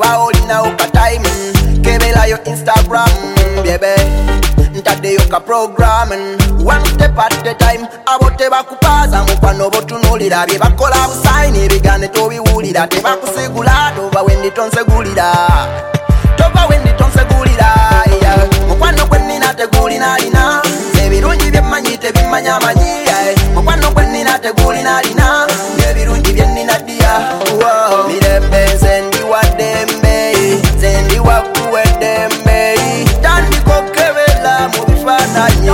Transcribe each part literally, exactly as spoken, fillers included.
oba olinawo ka time kebelayo Instagram baby ntadeyo ka programming one step at a time abo tebakupaza mukwano botunulira bye bakola busaini ebigane tobiwulira tebakusigula toba wendi tonsegulira toba wendi tonsegulira yeah. mukwano gwenina tegulina lina ebirungi byemmanyi tebimanya manyi yeah. mukwano gwenina tegulina lina ebirungi byenina ddiya wow. mirembe zendi wadembe zendi wakuwedembe tandiko kebela mu bifaananyi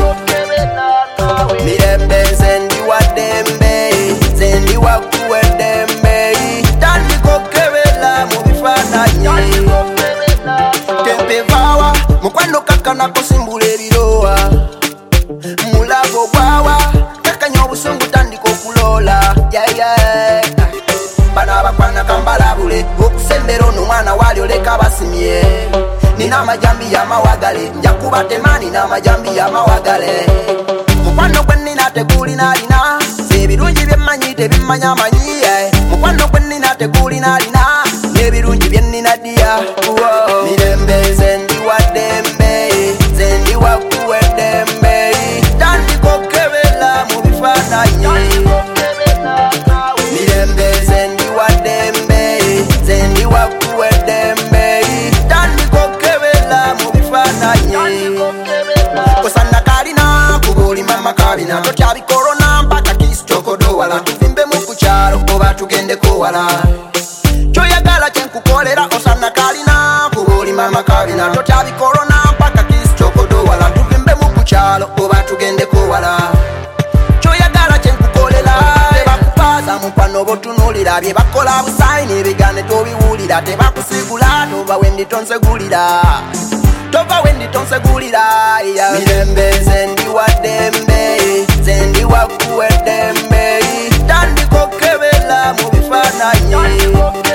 mirembe zendi wadembe zendi wakuwedembe tandiko kebela mu bifaananyi tempevawa mukwano kakana kusimbula ebirowa mulago gwawa kakanya obusungu tandika okulola yeah, yeah. bano abakwana kambalabule okusembera ono mwana wali oleka basimye nina amajambi y'amawagale njakuba tema nina amajambi y'amawagale mukwano gwe nina tegulina lina ebirungi byemmanyi tebimanya manyi yeah. mukwano gwe nina tegulina lina ebirungi byenina ddiya wow. mirembe zendi wadembe zendi wakuwedembe tandika okebela mu bifaananyi mirembe zendi wadembe zendi wakuwedembe tandika okebela mu bifaananyi kusana kalina kubuli mama kabina totya bikorona mpaka kisitokodo wala tuvimbe mu kukyalo oba tugendeko wala kyoyagala kyenkukolera osana kalina kubuli mama kabina totya bikorona mpaka kisitokodo wala tuvimbe mu kukyalo oba tugendeko wala kyoyagala kyenkukolera tebakupaza mukwano botunulira bye bakola busaini ebigane tobiwulira tebakusigula toba wendi tonsegulira toba wendi tonsegulira yeah. mirembe zendi wadembe zendi wakuwedembe tandika okebela mu bifaananyi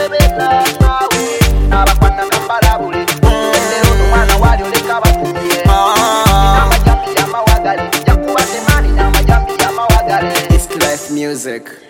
abakwana kambalabule endero omwana wali oleka batumye amajambi y'amawagale jakuba temani n'amajambi y'amawagale. It's life music.